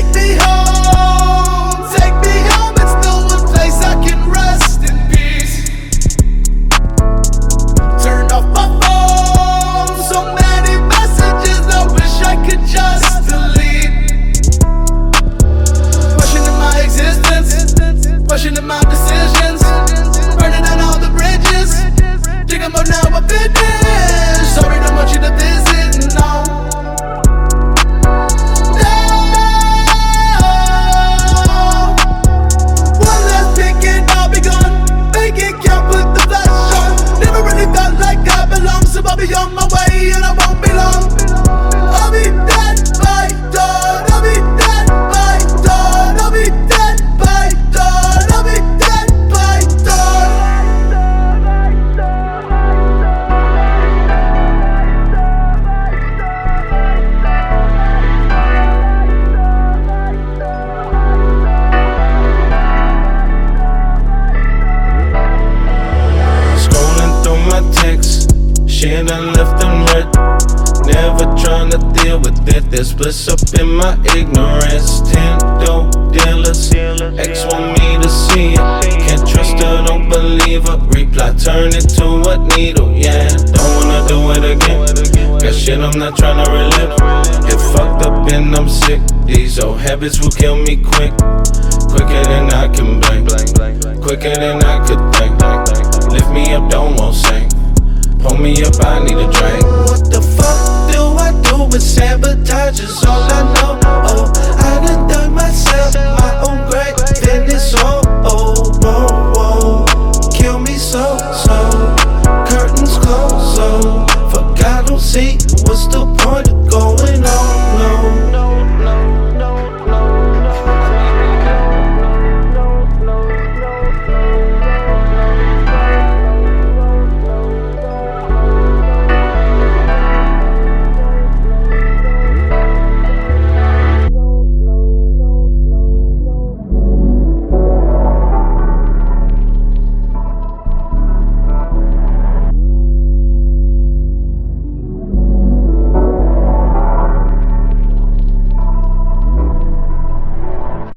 me home, take me home. It's the one place I can rest in peace. Turned off my phone, so many messages I wish I could just delete. Questioning my existence, questioning my decisions, burning down all the bridges. Think about now I finished. Sorry, don't want you to visit, no. No. One last ticket, I'll be gone. Make it count, put the flash on. Never really felt like I belong, so I'll be on my way and I won't be long. I'll be dead by dawn. I'll be dead by dawn. I'll be dead by dawn. I'll be dead by dawn. Scrolling through my texts, shit I left them read. Never trying to deal with it, there's bliss up in my ignorance. 10 dope dealers, ex want me to see it. Can't trust her, don't believe her. Reply, turn it to a needle, yeah. Don't wanna do it again. Got shit I'm not trying to relive. Get fucked up and I'm sick. These old habits will kill me quick. Quicker than I can blink, quicker than I could think. Lift me up, don't want sink. Pull me up, I need a drink. What the fuck do I do with sabotage is all I know. Oh, I done dug myself my own grave, then it's all whoa. Kill me so, curtains closed, so fuck I don't see